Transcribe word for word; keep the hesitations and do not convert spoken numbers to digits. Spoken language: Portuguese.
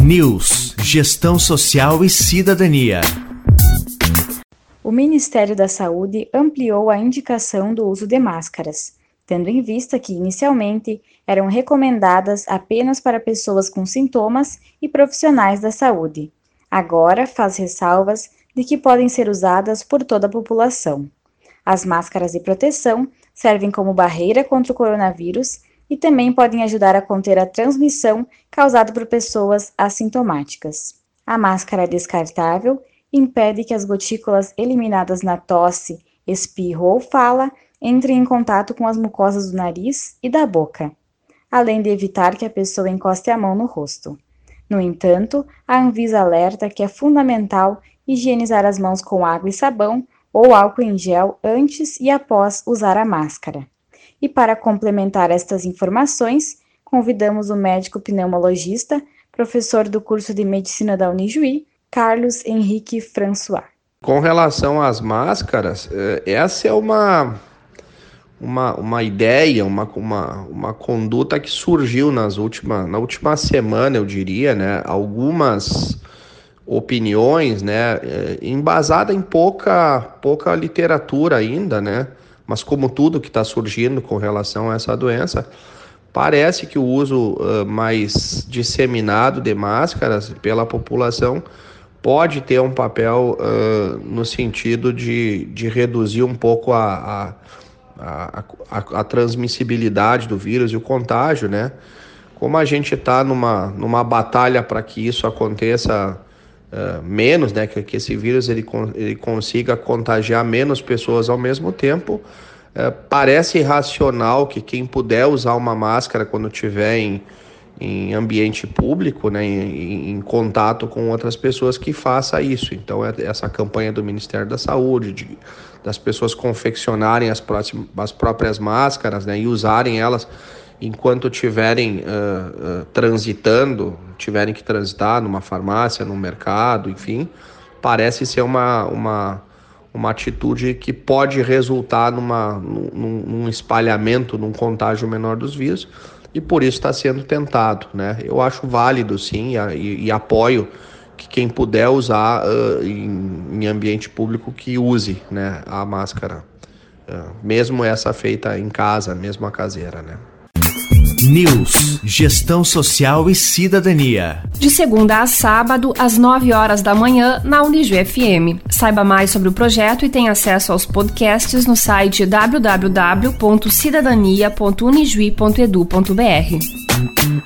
News, Gestão Social e Cidadania. O Ministério da Saúde ampliou a indicação do uso de máscaras, tendo em vista que, inicialmente, eram recomendadas apenas para pessoas com sintomas e profissionais da saúde. Agora, faz ressalvas de que podem ser usadas por toda a população. As máscaras de proteção servem como barreira contra o coronavírus e também podem ajudar a conter a transmissão causada por pessoas assintomáticas. A máscara descartável impede que as gotículas eliminadas na tosse, espirro ou fala entrem em contato com as mucosas do nariz e da boca, além de evitar que a pessoa encoste a mão no rosto. No entanto, a Anvisa alerta que é fundamental higienizar as mãos com água e sabão ou álcool em gel antes e após usar a máscara. E para complementar estas informações, convidamos o médico pneumologista, professor do curso de Medicina da Unijuí, Carlos Henrique François. Com relação às máscaras, essa é uma, uma, uma ideia, uma, uma, uma conduta que surgiu nas última, na última semana, eu diria, né? Algumas opiniões, né? Embasada em pouca, pouca literatura ainda, né? Mas como tudo que está surgindo com relação a essa doença, parece que o uso uh, mais disseminado de máscaras pela população pode ter um papel uh, no sentido de, de reduzir um pouco a, a, a, a, a transmissibilidade do vírus e o contágio, né? Como a gente está numa, numa batalha para que isso aconteça uh, menos, né? Que, que esse vírus ele, ele consiga contagiar menos pessoas ao mesmo tempo, uh, parece racional que quem puder usar uma máscara quando estiver em em ambiente público, né, em, em contato com outras pessoas, que faça isso. Então, essa campanha do Ministério da Saúde, de, das pessoas confeccionarem as, próximas, as próprias máscaras, né, e usarem elas enquanto estiverem uh, uh, transitando, tiverem que transitar numa farmácia, num mercado, enfim, parece ser uma, uma, uma atitude que pode resultar numa, num, num espalhamento, num contágio menor dos vírus, e por isso está sendo tentado, né? Eu acho válido, sim, e, e apoio que quem puder usar uh, em, em ambiente público que use, né, a máscara, uh, mesmo essa feita em casa, mesmo a caseira, né? News, Gestão Social e Cidadania. De segunda a sábado, às nove horas da manhã, na Unijuí F M. Saiba mais sobre o projeto e tenha acesso aos podcasts no site w w w ponto cidadania ponto unijuí ponto edu ponto b r.